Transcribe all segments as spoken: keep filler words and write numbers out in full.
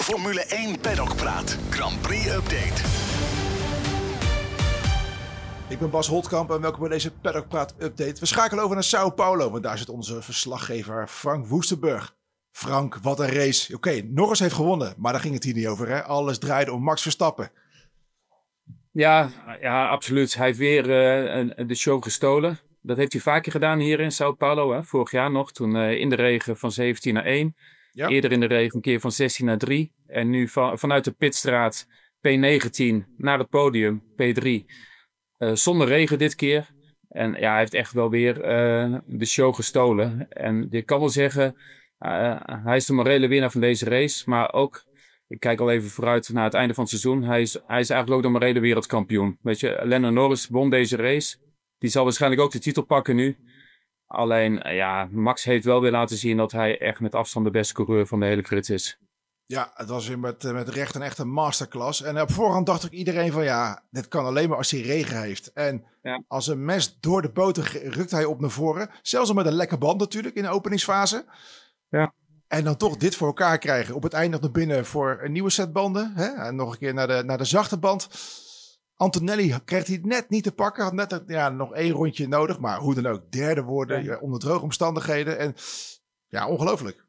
Formule één Paddock Praat. Grand Prix Update. Ik ben Bas Holtkamp en welkom bij deze Paddock Praat Update. We schakelen over naar Sao Paulo, want daar zit onze verslaggever Frank Woestenburg. Frank, wat een race. Oké, okay, Norris heeft gewonnen, maar daar ging het hier niet over. Hè? Alles draaide om Max Verstappen. Ja, ja, absoluut. Hij heeft weer uh, de show gestolen. Dat heeft hij vaker gedaan hier in Sao Paulo. Hè? Vorig jaar nog, toen uh, in de regen van zeventien naar één. Ja. Eerder in de regen een keer van zestien naar drie. En nu van, vanuit de pitstraat P negentien naar het podium P drie. Uh, zonder regen dit keer. En ja, hij heeft echt wel weer uh, de show gestolen. En je kan wel zeggen, uh, hij is de morele winnaar van deze race. Maar ook, ik kijk al even vooruit naar het einde van het seizoen. Hij is, hij is eigenlijk ook de morele wereldkampioen. Weet je, Lando Norris won deze race. Die zal waarschijnlijk ook de titel pakken nu. Alleen, ja, Max heeft wel weer laten zien dat hij echt met afstand de beste coureur van de hele grid is. Ja, het was weer met, met recht een echte masterclass. En op voorhand dacht ik iedereen van ja, dit kan alleen maar als hij regen heeft. En ja. Als een mes door de boter rukt hij op naar voren. Zelfs al met een lekke band natuurlijk in de openingsfase. Ja. En dan toch dit voor elkaar krijgen. Op het eind nog naar binnen voor een nieuwe set banden. Hè? En nog een keer naar de, naar de zachte band. Antonelli kreeg hij net niet te pakken. Had net ja, nog één rondje nodig. Maar hoe dan ook, derde worden ja. Onder droge omstandigheden. En ja, ongelooflijk.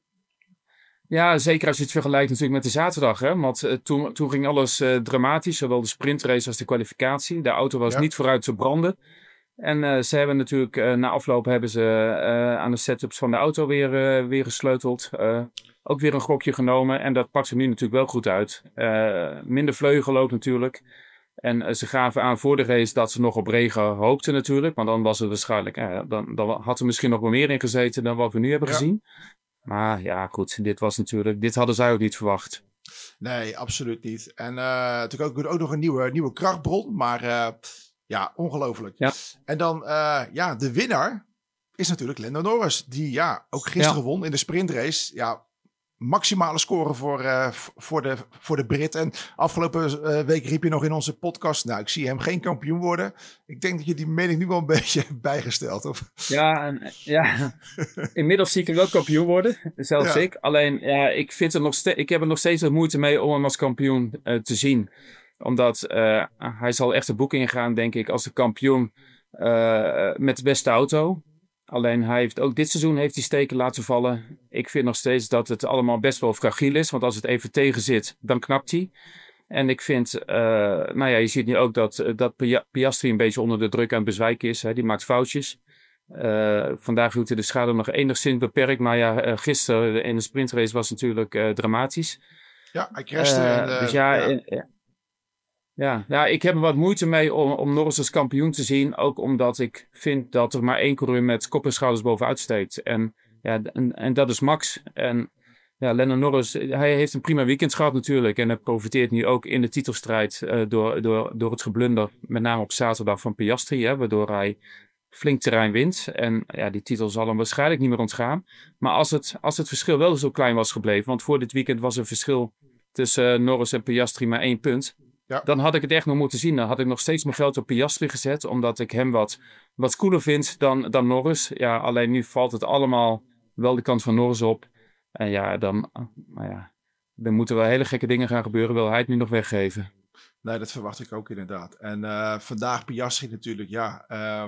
Ja, zeker als je het vergelijkt natuurlijk met de zaterdag. Hè? Want uh, toen, toen ging alles uh, dramatisch. Zowel de sprintrace als de kwalificatie. De auto was ja. niet vooruit te branden. En uh, ze hebben natuurlijk, uh, na afloop hebben ze uh, aan de setups van de auto weer, uh, weer gesleuteld. Uh, ook weer een gokje genomen. En dat pakt er nu natuurlijk wel goed uit. Uh, minder vleugelloop natuurlijk. En uh, ze gaven aan voor de race dat ze nog op regen hoopten natuurlijk. Want dan was het waarschijnlijk, uh, dan, dan had er misschien nog wel meer in gezeten dan wat we nu hebben ja. gezien. Maar ja, goed, dit was natuurlijk, dit hadden zij ook niet verwacht. Nee, absoluut niet. En uh, natuurlijk ook, ook nog een nieuwe, nieuwe krachtbron, maar uh, ja, ongelooflijk. Ja. En dan, uh, ja, de winnaar is natuurlijk Lando Norris, die ja, ook gisteren ja. won in de sprintrace. Ja, maximale score voor, uh, voor, de, voor de Brit. En afgelopen uh, week riep je nog in onze podcast, nou, ik zie hem geen kampioen worden. Ik denk dat je die mening nu wel een beetje hebt bijgesteld, of? Ja, en, ja. Inmiddels zie ik hem wel kampioen worden, zelfs ja. ik. Alleen, ja, ik, vind er nog ste- ik heb er nog steeds wat moeite mee om hem als kampioen uh, te zien. Omdat uh, hij zal echt het boek ingaan, denk ik, als de kampioen uh, met de beste auto. Alleen hij heeft ook dit seizoen heeft hij steken laten vallen. Ik vind nog steeds dat het allemaal best wel fragiel is. Want als het even tegen zit, dan knapt hij. En ik vind, uh, nou ja, je ziet nu ook dat, dat Piastri een beetje onder de druk aan het bezwijken is. Hè. Die maakt foutjes. Uh, vandaag hield hij de schade nog enigszins beperkt. Maar ja, uh, gisteren in de sprintrace was natuurlijk uh, dramatisch. Ja, hij crashte. Uh, en, uh, dus ja... ja. Uh, Ja, ja, ik heb er wat moeite mee om, om Norris als kampioen te zien. Ook omdat ik vind dat er maar één coureur met kop en schouders bovenuit steekt. En, ja, en, en dat is Max. En ja, Lando Norris, hij heeft een prima weekend gehad natuurlijk. En hij profiteert nu ook in de titelstrijd uh, door, door, door het geblunder. Met name op zaterdag van Piastri. Hè, waardoor hij flink terrein wint. En ja, die titel zal hem waarschijnlijk niet meer ontgaan. Maar als het, als het verschil wel zo klein was gebleven. Want voor dit weekend was een verschil tussen uh, Norris en Piastri maar één punt. Ja. Dan had ik het echt nog moeten zien. Dan had ik nog steeds mijn geld op Piastri gezet. Omdat ik hem wat, wat cooler vind dan, dan Norris. Ja, alleen nu valt het allemaal wel de kant van Norris op. En ja, dan, nou ja, dan moeten wel hele gekke dingen gaan gebeuren. Wil hij het nu nog weggeven? Nee, dat verwacht ik ook inderdaad. En uh, vandaag Piastri natuurlijk, ja... Uh...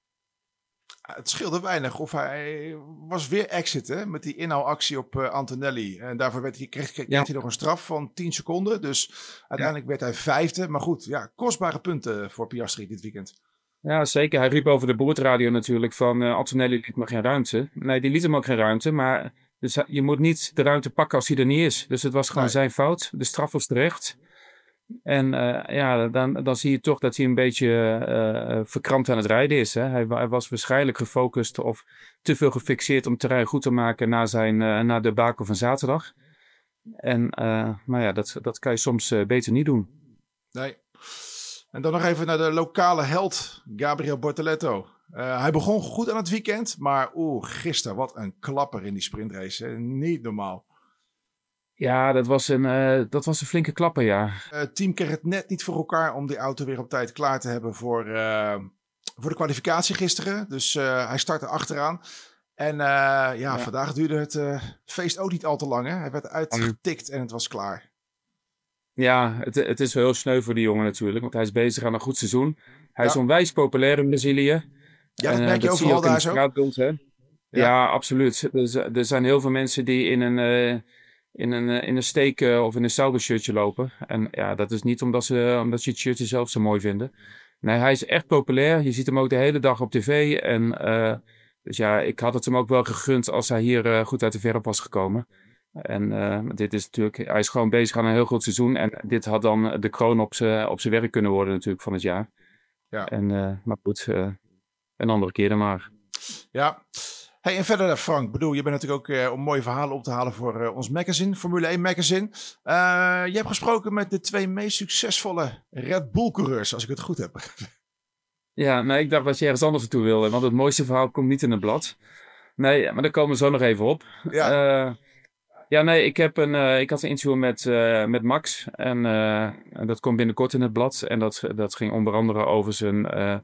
Het scheelde weinig of hij was weer exit hè, met die inhaalactie op uh, Antonelli. En daarvoor werd hij, kreeg, kreeg ja. hij nog een straf van tien seconden. Dus uiteindelijk ja. werd hij vijfde. Maar goed, ja, kostbare punten voor Piastri dit weekend. Ja, zeker. Hij riep over de boordradio natuurlijk van uh, Antonelli liet me geen ruimte. Nee, die liet hem ook geen ruimte. Maar dus, je moet niet de ruimte pakken als hij er niet is. Dus het was gewoon nee. zijn fout. De straf was terecht. En uh, ja, dan, dan zie je toch dat hij een beetje uh, verkrampt aan het rijden is. Hè? Hij, hij was waarschijnlijk gefocust of te veel gefixeerd om het terrein goed te maken na, zijn, uh, na de bakel van zaterdag. En uh, maar ja, dat, dat kan je soms uh, beter niet doen. Nee. En dan nog even naar de lokale held, Gabriel Bortoleto. Uh, hij begon goed aan het weekend, maar oeh, gisteren wat een klapper in die sprintrace. Hè? Niet normaal. Ja, dat was een, uh, dat was een flinke klapper, ja. Het team kreeg het net niet voor elkaar om die auto weer op tijd klaar te hebben voor, uh, voor de kwalificatie gisteren. Dus uh, hij startte achteraan. En uh, ja, ja, vandaag duurde het uh, feest ook niet al te lang. Hè? Hij werd uitgetikt en het was klaar. Ja, het, het is wel heel sneu voor die jongen natuurlijk, want hij is bezig aan een goed seizoen. Hij is Ja. onwijs populair in Brazilië. Ja, dat En, merk je uh, dat zie je overal ook in daar het zo. straatbeeld, hè? Ja. Ja, absoluut. Er, z- er zijn heel veel mensen die in een, uh, in een, uh, in een steek uh, of in een Sauber-shirtje lopen. En ja, dat is niet omdat ze, omdat ze het shirtje zelf zo mooi vinden. Nee, hij is echt populair. Je ziet hem ook de hele dag op tv. En uh, dus ja, ik had het hem ook wel gegund als hij hier uh, goed uit de verf was gekomen. En uh, dit is natuurlijk, hij is gewoon bezig aan een heel goed seizoen. En dit had dan de kroon op zijn op zijn werk kunnen worden natuurlijk van het jaar. Ja. En, uh, maar goed, uh, een andere keer dan maar. Ja. Hey, en verder Frank, bedoel, je bent natuurlijk ook uh, om mooie verhalen op te halen voor uh, ons magazine, Formule één magazine. Uh, je hebt gesproken met de twee meest succesvolle Red Bull coureurs, als ik het goed heb. Ja, nee, ik dacht dat je ergens anders naartoe wilde, want het mooiste verhaal komt niet in het blad. Nee, maar daar komen we zo nog even op. Ja, uh, ja nee, ik, heb een, uh, ik had een interview met, uh, met Max en uh, dat komt binnenkort in het blad. En dat, dat ging onder andere over zijn, uh,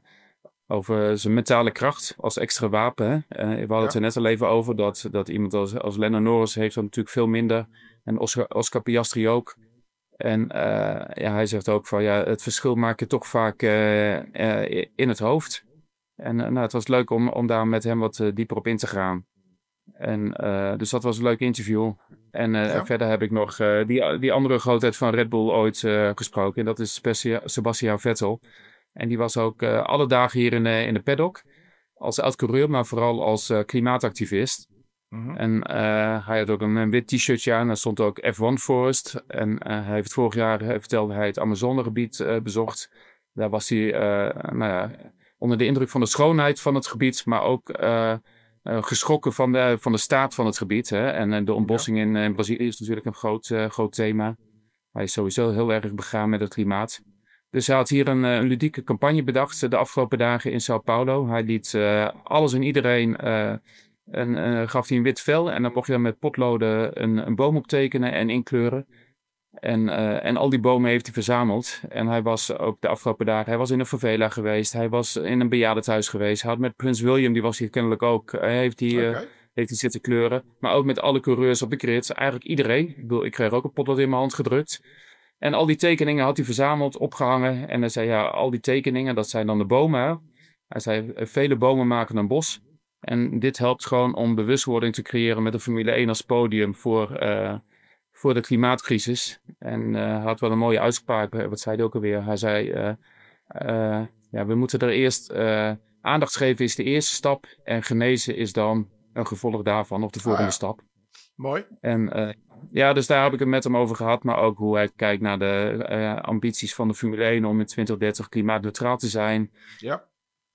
over zijn mentale kracht als extra wapen. Hè? Uh, we hadden ja. het er net al even over dat, dat iemand als, als Lando Norris heeft dat natuurlijk veel minder. En Oscar, Oscar Piastri ook. En uh, ja, hij zegt ook van ja, het verschil maak je toch vaak uh, uh, in het hoofd. En uh, nou, het was leuk om, om daar met hem wat uh, dieper op in te gaan. En, uh, dus dat was een leuk interview. En uh, Ja. verder heb ik nog uh, die, die andere grootheid van Red Bull ooit uh, gesproken. En dat is Sebastian Vettel. En die was ook uh, alle dagen hier in, uh, in de paddock. Als oud-coureur, maar vooral als uh, klimaatactivist. Mm-hmm. En uh, hij had ook een, een wit t-shirtje aan. Daar stond ook F één Forest. En uh, hij heeft vorig jaar, uh, vertelde hij, het Amazonegebied uh, bezocht. Daar was hij uh, nou ja, onder de indruk van de schoonheid van het gebied. Maar ook uh, uh, geschrokken van de, van de staat van het gebied. Hè? En uh, de ontbossing ja. in, in Brazilië is natuurlijk een groot, uh, groot thema. Hij is sowieso heel erg begaan met het klimaat. Dus hij had hier een, een ludieke campagne bedacht de afgelopen dagen in Sao Paulo. Hij liet uh, alles en iedereen... Uh, En uh, gaf hij een wit vel en dan mocht je dan met potloden een, een boom optekenen en inkleuren. En, uh, en al die bomen heeft hij verzameld. En hij was ook de afgelopen dagen, hij was in een favela geweest. Hij was in een bejaardentehuis geweest. Hij had met Prins William, die was hier kennelijk ook, hij heeft hij, uh, okay. heeft hij zitten kleuren. Maar ook met alle coureurs op de grid. Eigenlijk iedereen. Ik bedoel, ik kreeg ook een potlood in mijn hand gedrukt. En al die tekeningen had hij verzameld, opgehangen. En hij zei, ja, al die tekeningen, dat zijn dan de bomen. Hè? Hij zei, vele bomen maken een bos. En dit helpt gewoon om bewustwording te creëren met de Formule één als podium voor, uh, voor de klimaatcrisis. En hij uh, had wel een mooie uitspraak, wat zei hij ook alweer? Hij zei, uh, uh, ja, we moeten er eerst uh, aandacht geven is de eerste stap en genezen is dan een gevolg daarvan of de volgende ah, ja. stap. Mooi. En uh, ja, dus daar heb ik het met hem over gehad, maar ook hoe hij kijkt naar de uh, ambities van de Formule één om in twintig dertig klimaatneutraal te zijn. Ja.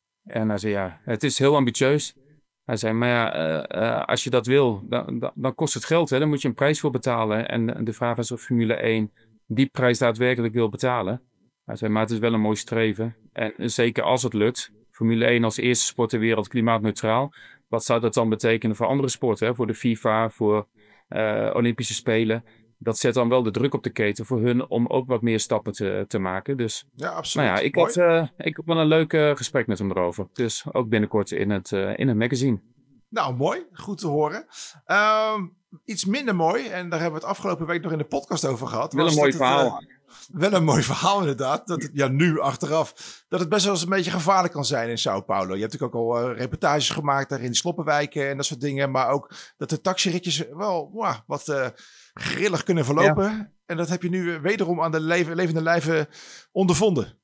En hij zei, ja, het is heel ambitieus. Hij zei, maar ja, uh, uh, als je dat wil, dan, dan, dan kost het geld. Hè? Dan moet je een prijs voor betalen. En de vraag is of Formule één die prijs daadwerkelijk wil betalen. Hij zei, maar het is wel een mooi streven. En zeker als het lukt, Formule één als eerste sport ter wereld klimaatneutraal. Wat zou dat dan betekenen voor andere sporten? Hè? Voor de FIFA, voor uh, Olympische Spelen. Dat zet dan wel de druk op de keten voor hun om ook wat meer stappen te, te maken. Dus ja, absoluut. Nou ja, ik had, uh, ik had wel een leuk uh, gesprek met hem erover. Dus ook binnenkort in het, uh, in het magazine. Nou, mooi. Goed te horen. Um, iets minder mooi, en daar hebben we het afgelopen week nog in de podcast over gehad. Wel een mooi verhaal. Het, uh, wel een mooi verhaal inderdaad. Dat het, ja, nu achteraf. Dat het best wel eens een beetje gevaarlijk kan zijn in Sao Paulo. Je hebt natuurlijk ook al uh, reportages gemaakt daar in de sloppenwijken en dat soort dingen. Maar ook dat de taxiritjes wel wow, wat uh, grillig kunnen verlopen. Ja. En dat heb je nu wederom aan de leven, levende lijve ondervonden.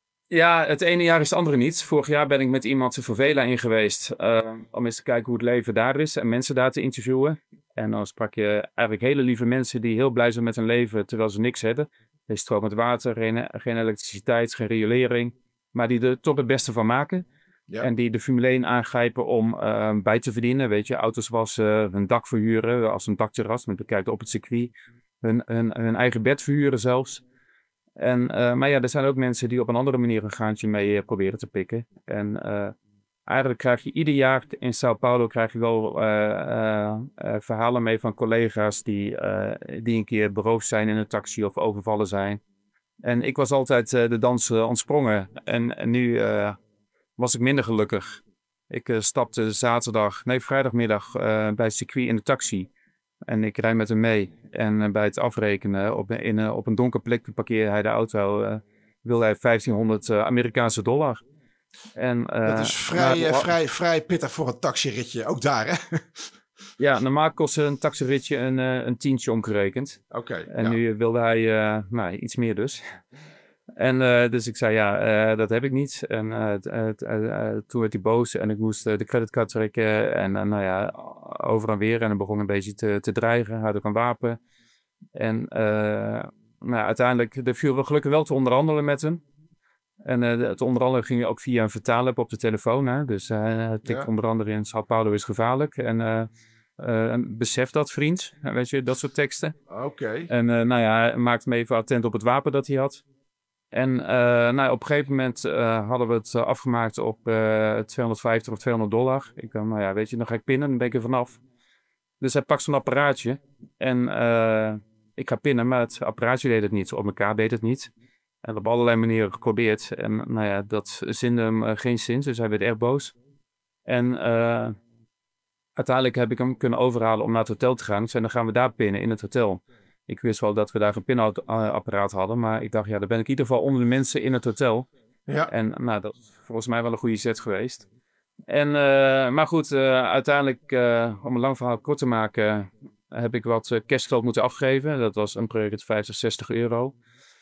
Ja, het ene jaar is het andere niet. Vorig jaar ben ik met iemand de favela in geweest. Uh, om eens te kijken hoe het leven daar is. En mensen daar te interviewen. En dan sprak je eigenlijk hele lieve mensen die heel blij zijn met hun leven. Terwijl ze niks hebben. Geen stroom met water, geen, geen elektriciteit, geen riolering. Maar die er toch het beste van maken. Ja. En die de Formule één aangrijpen om uh, bij te verdienen. Weet je, auto's wassen, hun dak verhuren. Als een dakterras, met bekijkt op het circuit. Hun, hun, hun eigen bed verhuren zelfs. En, uh, maar ja, er zijn ook mensen die op een andere manier een graantje mee uh, proberen te pikken. En uh, eigenlijk krijg je ieder jaar in Sao Paulo krijg je wel uh, uh, uh, verhalen mee van collega's die, uh, die een keer beroofd zijn in een taxi of overvallen zijn. En ik was altijd uh, de dans uh, ontsprongen. En, en nu uh, was ik minder gelukkig. Ik uh, stapte zaterdag, nee vrijdagmiddag uh, bij het circuit in de taxi. En ik rijd met hem mee. En uh, bij het afrekenen op, in, uh, op een donker plek parkeerde hij de auto. Uh, wilde hij vijftienhonderd uh, Amerikaanse dollar. En, uh, dat is vrij, maar, uh, vrij, vrij pittig voor een taxiritje. Ook daar, hè? Ja, normaal kost een taxiritje een, uh, een tientje omgerekend. Oké. Okay, en ja. nu wilde hij uh, nou, iets meer dus. En uh, dus ik zei, ja, uh, dat heb ik niet. En uh, uh, uh, uh, toen werd hij boos en ik moest uh, de creditcard trekken. En uh, nou ja, over en weer. En hij begon een beetje te, te dreigen. Hij had ook een wapen. En uh, nou, uiteindelijk er viel we gelukkig wel te onderhandelen met hem. En uh, het onderhandelen ging ook via een vertaler op de telefoon. Hè? Dus hij uh, tikt ja. onder andere in Sao Paulo is gevaarlijk. En uh, uh, besef dat, vriend. Weet je, dat soort teksten. Oké. Okay. En uh, nou ja, hij maakte me even attent op het wapen dat hij had. En uh, nou, op een gegeven moment uh, hadden we het uh, afgemaakt op uh, tweehonderdvijftig of tweehonderd dollar. Ik dacht, nou ja, weet je, dan ga ik pinnen, dan ben ik er vanaf. Dus hij pakt zo'n apparaatje en uh, ik ga pinnen, maar het apparaatje deed het niet. Op elkaar deed het niet. En op allerlei manieren geprobeerd. En nou ja, dat zinde hem uh, geen zin, dus hij werd erg boos. En uh, uiteindelijk heb ik hem kunnen overhalen om naar het hotel te gaan. Ik zei, dan gaan we daar pinnen in het hotel. Ik wist wel dat we daar een pinapparaat hadden, maar ik dacht, ja, dan ben ik in ieder geval onder de mensen in het hotel. Ja. En nou, dat is volgens mij wel een goede zet geweest. En, uh, maar goed, uh, uiteindelijk, uh, om een lang verhaal kort te maken, heb ik wat uh, cashgeld moeten afgeven. Dat was een project vijftig, zestig euro.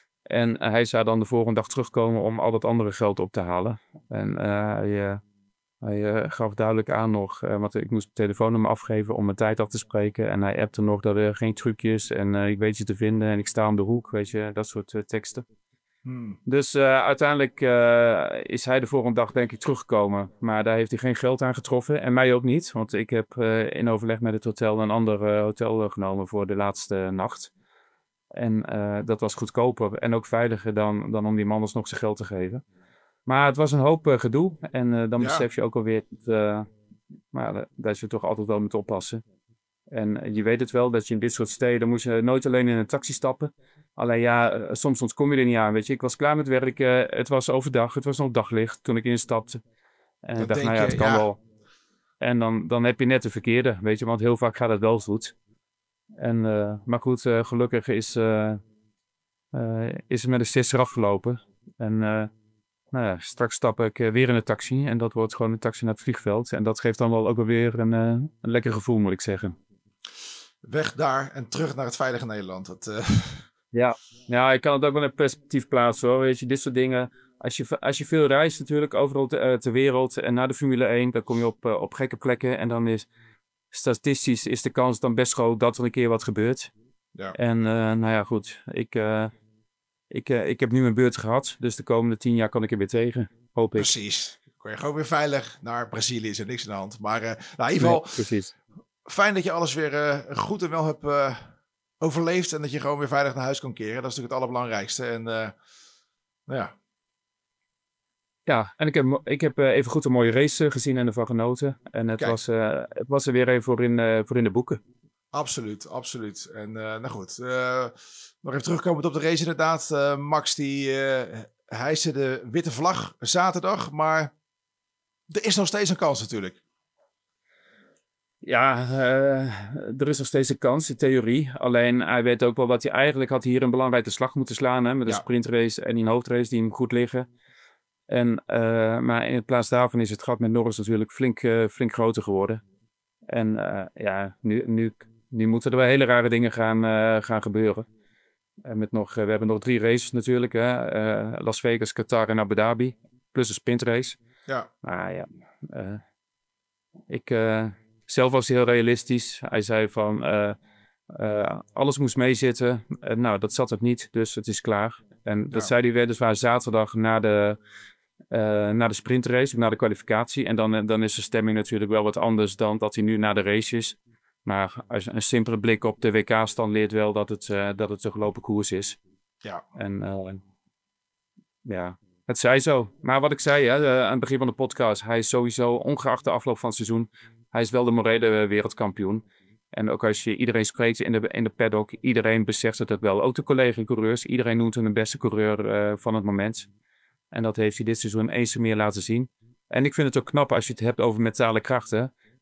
En uh, hij zou dan de volgende dag terugkomen om al dat andere geld op te halen. En uh, hij... Uh, Hij uh, gaf duidelijk aan nog, uh, want ik moest mijn telefoonnummer afgeven om mijn tijd af te spreken. En hij appte nog dat er geen trucjes en uh, ik weet je te vinden en ik sta om de hoek, weet je, dat soort uh, teksten. Hmm. Dus uh, uiteindelijk uh, is hij de volgende dag denk ik teruggekomen. Maar daar heeft hij geen geld aan getroffen en mij ook niet. Want ik heb uh, in overleg met het hotel een ander uh, hotel uh, genomen voor de laatste nacht. En uh, dat was goedkoper en ook veiliger dan, dan om die man alsnog zijn geld te geven. Maar het was een hoop uh, gedoe. En uh, dan ja. besef je ook alweer dat, uh, nou, dat je toch altijd wel moet oppassen. En uh, je weet het wel, dat je in dit soort steden moet je nooit alleen in een taxi stappen. Alleen ja, uh, soms, soms kom je er niet aan, weet je. Ik was klaar met werken, het was overdag, het was nog daglicht toen ik instapte. En ik dacht, nou ja, het kan ja. wel. En dan, dan heb je net de verkeerde, weet je, want heel vaak gaat het wel goed. En, uh, maar goed, uh, gelukkig is, uh, uh, is het met een sisser afgelopen. En... Uh, Nou ja, straks stap ik uh, weer in een taxi en dat wordt gewoon een taxi naar het vliegveld. En dat geeft dan wel ook wel weer een, uh, een lekker gevoel, moet ik zeggen. Weg daar en terug naar het veilige Nederland. Dat, uh... ja. ja, ik kan het ook wel in perspectief plaatsen hoor. Weet je, dit soort dingen. Als je, als je veel reist natuurlijk overal te, uh, ter wereld en naar de Formule één, dan kom je op, uh, op gekke plekken. En dan is statistisch is de kans dan best groot dat er een keer wat gebeurt. Ja. En uh, nou ja, goed. Ik... Uh, Ik, uh, ik heb nu mijn beurt gehad, dus de komende tien jaar kan ik er weer tegen, hoop ik. Precies. Kon je gewoon weer veilig naar Brazilië, is er niks aan de hand. Maar uh, nou, in ieder geval, nee, precies. Fijn dat je alles weer uh, goed en wel hebt uh, overleefd en dat je gewoon weer veilig naar huis kan keren. Dat is natuurlijk het allerbelangrijkste. En uh, nou ja. Ja, en ik heb, ik heb uh, even goed een mooie race gezien en ervan genoten. En het, was, uh, het was er weer even voor in, uh, voor in de boeken. Absoluut, absoluut. En uh, nou goed, uh, nog even terugkomend op de race inderdaad. Uh, Max die uh, hijste de witte vlag zaterdag, maar er is nog steeds een kans natuurlijk. Ja, uh, er is nog steeds een kans in theorie. Alleen hij weet ook wel dat hij eigenlijk had hier een belangrijke slag moeten slaan. Hè, met een ja. sprintrace en een hoofdrace die hem goed liggen. En, uh, maar in plaats daarvan is het gat met Norris natuurlijk flink, uh, flink groter geworden. En uh, ja, nu, nu, nu moeten er wel hele rare dingen gaan, uh, gaan gebeuren. Uh, met nog, uh, we hebben nog drie races natuurlijk. Hè? Uh, Las Vegas, Qatar en Abu Dhabi. Plus een sprintrace. Ja. Maar ja, uh, ik, uh, zelf was hij heel realistisch. Hij zei van, uh, uh, alles moest meezitten. Uh, nou, dat zat het niet, dus het is klaar. En dat ja. zei hij weliswaar zaterdag na de... Uh, na de sprintrace, na de kwalificatie. En dan, dan is de stemming natuurlijk wel wat anders dan dat hij nu na de race is. Maar als een simpele blik op de W K-stand leert wel dat het, uh, dat het een gelopen koers is. Ja. En uh, ja, het zij zo. Maar wat ik zei hè, uh, aan het begin van de podcast, hij is sowieso, ongeacht de afloop van het seizoen, hij is wel de morele wereldkampioen. En ook als je iedereen spreekt in de, in de paddock, iedereen beseft het ook wel. Ook de collega-coureurs, iedereen noemt hem de beste coureur uh, van het moment. En dat heeft hij dit seizoen eens meer laten zien. En ik vind het ook knap als je het hebt over mentale krachten.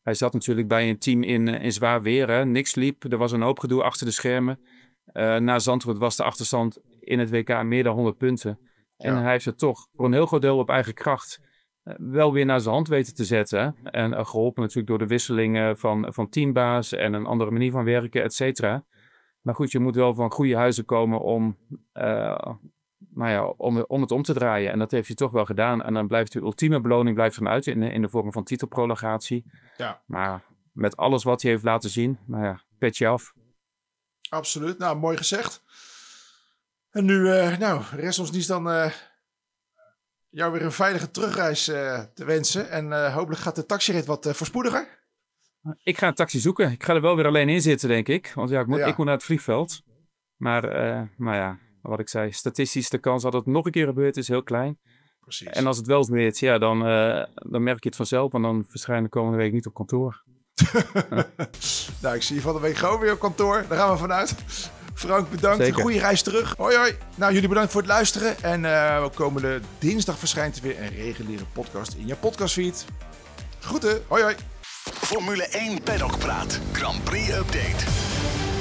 hij zat natuurlijk bij een team in, in zwaar weer. Hè. Niks liep, er was een hoop gedoe achter de schermen. Uh, na Zandvoort was de achterstand in het W K meer dan honderd punten. En ja. hij heeft het toch voor een heel groot deel op eigen kracht uh, wel weer naar zijn hand weten te zetten. Hè. En uh, geholpen natuurlijk door de wisselingen van, van teambaas en een andere manier van werken, et cetera. Maar goed, je moet wel van goede huizen komen om, uh, nou ja, om, om het om te draaien. En dat heeft hij toch wel gedaan. En dan blijft de ultieme beloning blijft hem uit in, in de vorm van titelprologatie. Ja. Maar met alles wat hij heeft laten zien, nou ja, petje af. Absoluut. Nou, mooi gezegd. En nu, uh, nou, rest ons niet dan uh, jou weer een veilige terugreis uh, te wensen. En uh, hopelijk gaat de taxirit wat uh, voorspoediger. Ik ga een taxi zoeken. Ik ga er wel weer alleen in zitten, denk ik. Want ja, ik moet, ja. ik moet naar het vliegveld. Maar, uh, maar ja, wat ik zei, statistisch de kans dat het nog een keer gebeurt is heel klein. Precies. En als het wel gebeurt, ja, dan, uh, dan merk je het vanzelf. Want dan verschijn de komende week niet op kantoor. Nou, ik zie je van de week gewoon weer op kantoor. Daar gaan we vanuit. Frank, bedankt. Zeker. Een goede reis terug. Hoi, hoi. Nou, jullie bedankt voor het luisteren. En uh, komende dinsdag verschijnt er weer een reguliere podcast in je podcastfeed. Groeten. Hoi, hoi. Formule één Paddock Praat. Grand Prix Update.